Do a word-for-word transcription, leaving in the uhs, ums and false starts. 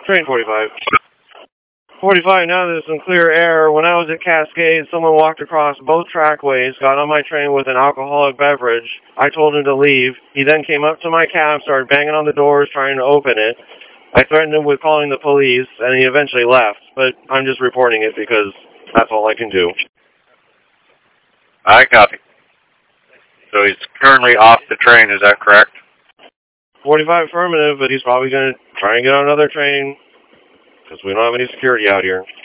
Train forty-five. forty-five, now there's some clear air. When I was at Cascade, someone walked across both trackways, got on my train with an alcoholic beverage. I told him to leave. He then came up to my cab, started banging on the doors, trying to open it. I threatened him with calling the police, and he eventually left. But I'm just reporting it because that's all I can do. I copy. So he's currently off the train, is that correct? forty-five affirmative, but he's probably going to try and get on another train because we don't have any security out here.